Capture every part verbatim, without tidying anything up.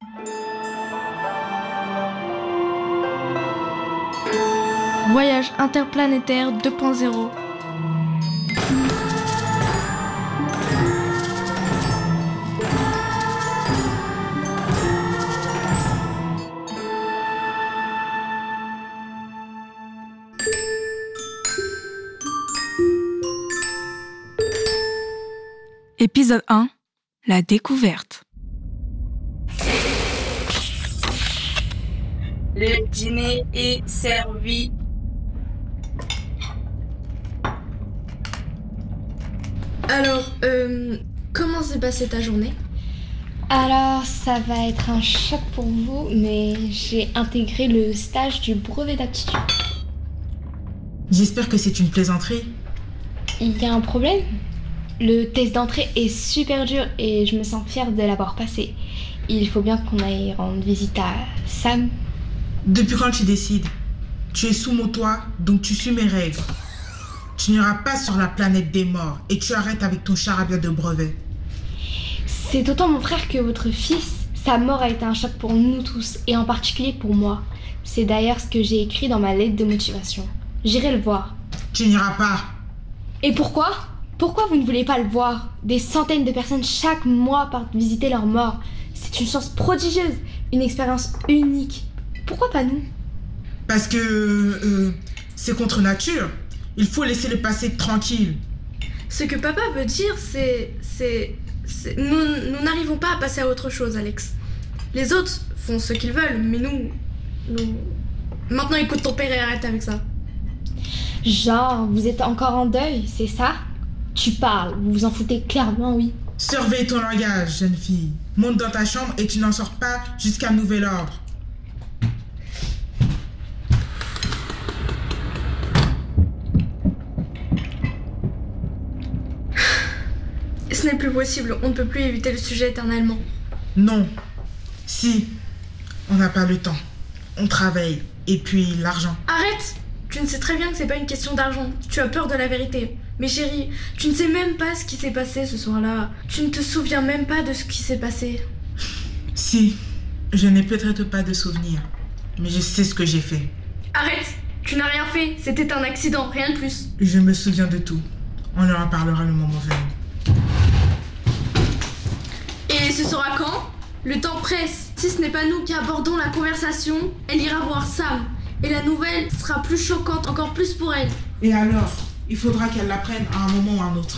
Voyage interplanétaire deux point zéro. Épisode un, la découverte. Le dîner est servi. Alors, euh, comment s'est passée ta journée ? Alors, ça va être un choc pour vous, mais j'ai intégré le stage du brevet d'aptitude. J'espère que c'est une plaisanterie. Il y a un problème ? Le test d'entrée est super dur et je me sens fière de l'avoir passé. Il faut bien qu'on aille rendre visite à Sam. Depuis quand tu décides ? Tu es sous mon toit, donc tu suis mes règles. Tu n'iras pas sur la planète des morts et tu arrêtes avec ton charabia de brevet. C'est autant mon frère que votre fils. Sa mort a été un choc pour nous tous et en particulier pour moi. C'est d'ailleurs ce que j'ai écrit dans ma lettre de motivation. J'irai le voir. Tu n'iras pas. Et pourquoi ? Pourquoi vous ne voulez pas le voir ? Des centaines de personnes chaque mois partent visiter leur mort. C'est une chance prodigieuse, une expérience unique. Pourquoi pas nous ? Parce que euh, c'est contre nature. Il faut laisser le passé tranquille. Ce que papa veut dire, c'est... c'est, c'est nous, nous n'arrivons pas à passer à autre chose, Alex. Les autres font ce qu'ils veulent, mais nous... nous... Maintenant, écoute ton père et arrête avec ça. Genre, vous êtes encore en deuil, c'est ça ? Tu parles, vous vous en foutez clairement, oui. Surveille ton langage, jeune fille. Monte dans ta chambre et tu n'en sors pas jusqu'à nouvel ordre. Ce n'est plus possible, on ne peut plus éviter le sujet éternellement. Non. Si. On n'a pas le temps. On travaille. Et puis l'argent. Arrête ! Tu ne sais très bien que c'est pas une question d'argent. Tu as peur de la vérité. Mais chérie, tu ne sais même pas ce qui s'est passé ce soir-là. Tu ne te souviens même pas de ce qui s'est passé. Si. Je n'ai peut-être pas de souvenirs. Mais je sais ce que j'ai fait. Arrête ! Tu n'as rien fait. C'était un accident, rien de plus. Je me souviens de tout. On leur en parlera le moment venu. Et ce sera quand ? Le temps presse. Si ce n'est pas nous qui abordons la conversation, elle ira voir Sam. Et la nouvelle sera plus choquante, encore plus pour elle. Et alors ? Il faudra qu'elle l'apprenne à un moment ou à un autre.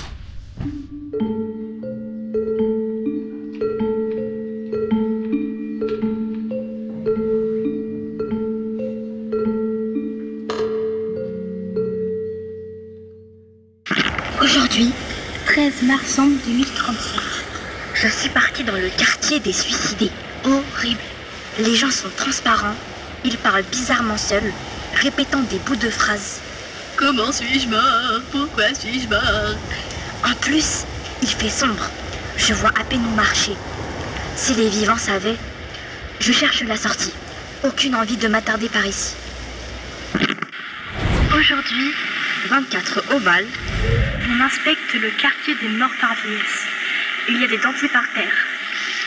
Aujourd'hui, treize mars deux mille trente-sept, je suis partie dans le quartier des suicidés. Horrible. Les gens sont transparents, ils parlent bizarrement seuls, répétant des bouts de phrases. Comment suis-je mort ? Pourquoi suis-je mort ? En plus, il fait sombre. Je vois à peine où marcher. Si les vivants savaient, je cherche la sortie. Aucune envie de m'attarder par ici. Aujourd'hui, vingt-quatre au bal, on inspecte le quartier des morts par vieillesse. Il y a des dentiers par terre. Berg !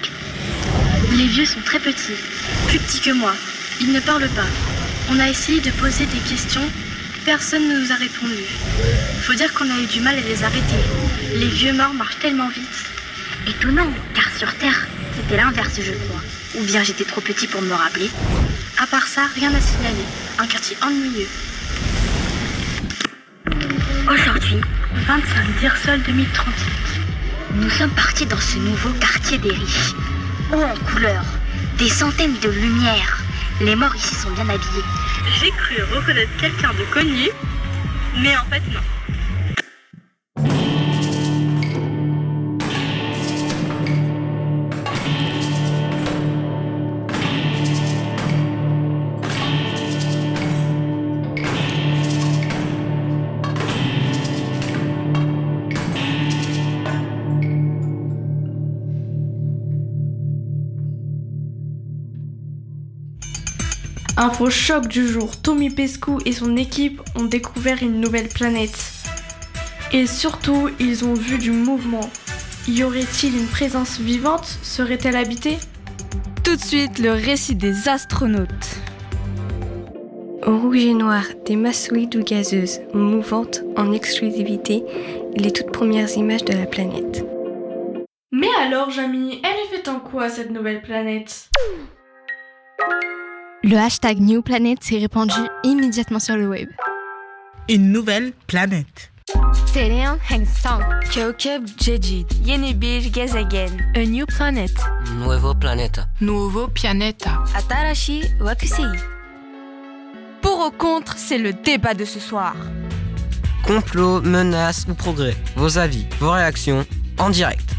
Les vieux sont très petits, plus petits que moi. Ils ne parlent pas. On a essayé de poser des questions. Personne ne nous a répondu. Faut dire qu'on a eu du mal à les arrêter. Les vieux morts marchent tellement vite. Étonnant, car sur Terre, c'était l'inverse, je crois. Ou bien j'étais trop petit pour me rappeler. À part ça, rien à signaler. Un quartier ennuyeux. Aujourd'hui, vingt-cinq Dirsol deux mille trente-huit. Nous sommes partis dans ce nouveau quartier des riches. Haut en couleur, des centaines de lumières. Les morts ici sont bien habillés. J'ai cru reconnaître quelqu'un de connu, mais en fait non. Info choc du jour, Tommy Pescu et son équipe ont découvert une nouvelle planète. Et surtout, ils ont vu du mouvement. Y aurait-il une présence vivante ? Serait-elle habitée ? Tout de suite, le récit des astronautes. Au rouge et noir, des masses solides ou gazeuses, mouvantes en exclusivité, les toutes premières images de la planète. Mais alors, Jamy, elle est faite en quoi, cette nouvelle planète? Le hashtag NewPlanet s'est répandu immédiatement sur le web. Une nouvelle planète. Selean Hengsang. Kaukab Jedid. Yenebij Gazagen. A new planet. Nuevo planeta. Nuevo pianeta. Atarashi Wakusei. Pour ou contre, c'est le débat de ce soir. Complot, menace ou progrès. Vos avis, vos réactions, en direct.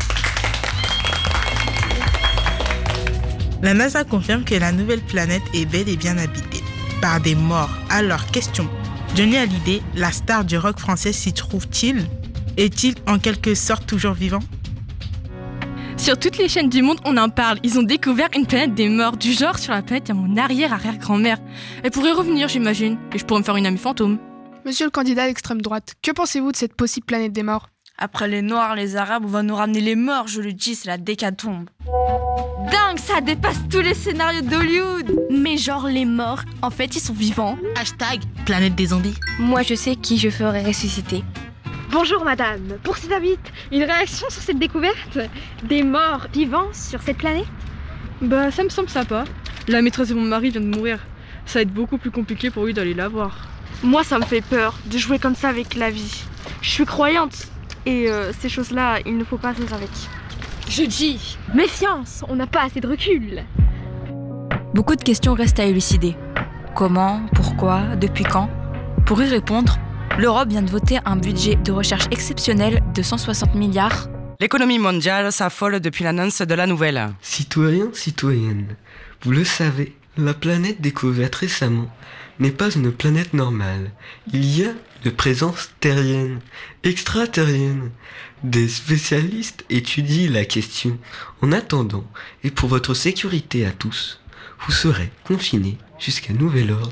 La NASA confirme que la nouvelle planète est bel et bien habitée par des morts. Alors, question. Johnny Hallyday, la star du rock français, s'y trouve-t-il? Est-il en quelque sorte toujours vivant? Sur toutes les chaînes du monde, on en parle. Ils ont découvert une planète des morts. Du genre, sur la planète, il y a mon arrière-arrière-grand-mère. Elle pourrait revenir, j'imagine. Et je pourrais me faire une amie fantôme. Monsieur le candidat d'extrême droite, que pensez-vous de cette possible planète des morts? Après les Noirs, les Arabes, on va nous ramener les morts, je le dis, c'est la décatombe. Dingue, ça dépasse tous les scénarios d'Hollywood. Mais genre les morts, en fait ils sont vivants. Hashtag planète des zombies. Moi, je sais qui je ferai ressusciter. Bonjour madame, pour cette invite, une réaction sur cette découverte des morts vivants sur cette planète? Bah ça me semble sympa. La maîtresse de mon mari vient de mourir. Ça va être beaucoup plus compliqué pour lui d'aller la voir. Moi ça me fait peur de jouer comme ça avec la vie. Je suis croyante et euh, ces choses-là, il ne faut pas rire avec. Je dis, méfiance, on n'a pas assez de recul. Beaucoup de questions restent à élucider. Comment, pourquoi, depuis quand? Pour y répondre, l'Europe vient de voter un budget de recherche exceptionnel de cent soixante milliards. L'économie mondiale s'affole depuis l'annonce de la nouvelle. Citoyens, citoyennes, vous le savez, la planète découverte récemment n'est pas une planète normale. Il y a une présence terrienne, extraterrienne. Des spécialistes étudient la question. En attendant, et pour votre sécurité à tous, vous serez confinés jusqu'à nouvel ordre.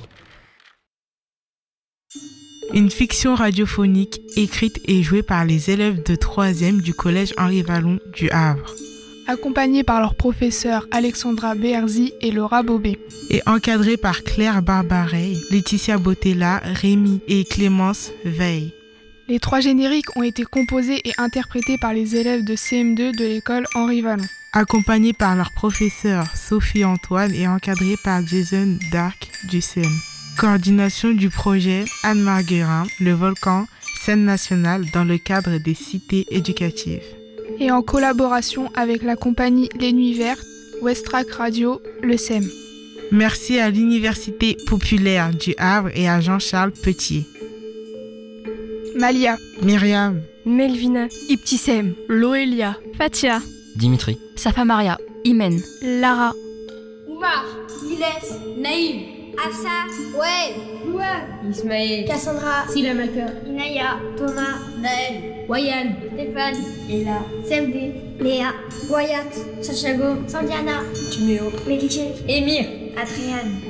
Une fiction radiophonique écrite et jouée par les élèves de troisième du collège Henri Vallon du Havre. Accompagnés par leurs professeurs Alexandra Beherzi et Laura Bobet. Et encadrée par Claire Barbaret, Laetitia Botella, Rémi et Clémence Veil. Les trois génériques ont été composés et interprétés par les élèves de C M deux de l'école Henri Vallon. Accompagnés par leurs professeurs Sophie Antoine et encadrés par Jason Dark du C M. Coordination du projet Anne Marguerin, le volcan, scène nationale dans le cadre des cités éducatives. Et en collaboration avec la compagnie Les Nuits Vertes, Westrack Radio, le C E M. Merci à l'Université populaire du Havre et à Jean-Charles Petier. Malia, Myriam, Melvina, Ibtissem, Loélia, Fatia, Dimitri, Safa Maria, Imen, Lara, Oumar, Iles, Naïm, Afsa, Wael, Louane, Ismaël, Cassandra, Silamaker, Inaya, Thomas, Naël, Wayan, Stéphane, Ella, Semdé, Léa, Wyatt, Sachago, Sandiana, Timéo, Médiché, Émir, Adriane,